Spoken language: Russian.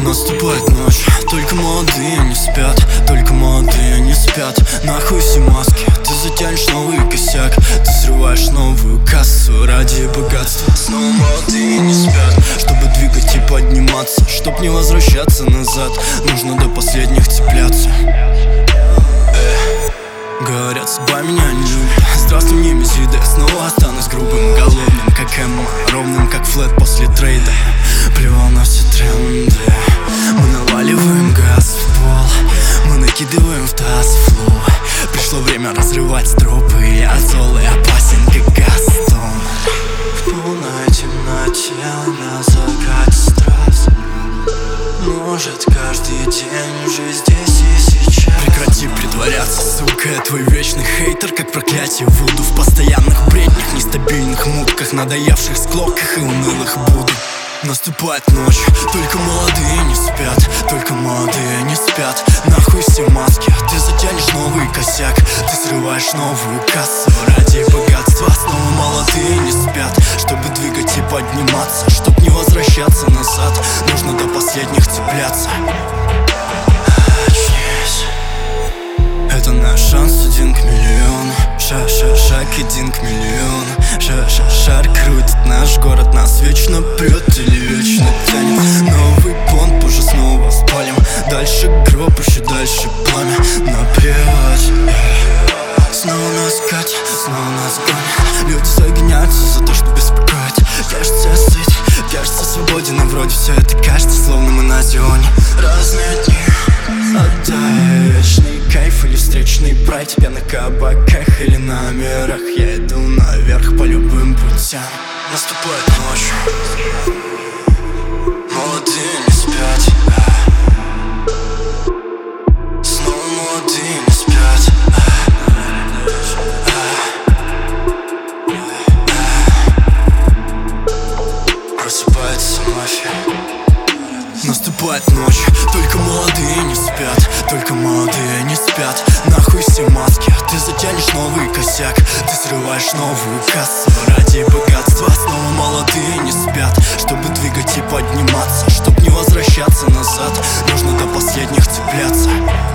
Наступает ночь, только молодые не спят, только молодые не спят. Нахуй все маски, ты затянешь новый косяк, ты срываешь новую кассу ради богатства. Снова молодые не спят, чтобы двигать и подниматься, чтоб не возвращаться назад, нужно до последних цепляться. Говорят, судьба меня не любит. Здравствуй, немезиды, снова останусь грубым, голодным, как Эмма, ровным, как Флэт после трейда. Плевал на все тренды. Мы наваливаем газ в пол, мы накидываем в таз флоу. Пришло время разрывать тропы, я зол и опасен, как Гастон. В полной темноте на закате страз. Может, каждый день уже здесь и сейчас. Прекрати притворяться, сука, я твой вечный хейтер, как проклятие Вуду. В постоянных бреднях, нестабильных мутках, надоевших склоках и унылых буду. Наступает ночь, только молодые не спят, только молодые не спят. Нахуй все маски, ты затянешь новый косяк, ты срываешь новую кассу ради богатства. Снова молодые не спят, чтобы двигать и подниматься, чтоб не возвращаться назад, нужно до последних цепляться. Очнись. Это наш шанс 1 к миллиону. Шаг 1 к миллиону. Шар крутит наш город, нас вечно прет или вечно тянет. Новый понт, позже снова спалим. Дальше гроб, еще дальше пламя. Наплевать. Снова нас катят, снова нас гонят. Люди загоняются за то, что беспокоит. Кажется, я сыт, кажется, свободен, и вроде все это кажется, словно мы на зоне. Разные дни. Отдай вечный кайф или встречный прайд. Тебя на кабаках или на мирах. Я иду наверх по любым путям. Наступает ночь, молодые не спят. Снова молодые не спят. Просыпается мафия. Наступает ночь, только молодые не спят, только молодые не спят. Нахуй все маски, ты затянешь новый косяк, ты срываешь новую кассу ради богатства. Снова молодые не спят, чтобы двигать и подниматься, чтоб не возвращаться назад, нужно до последних цепляться.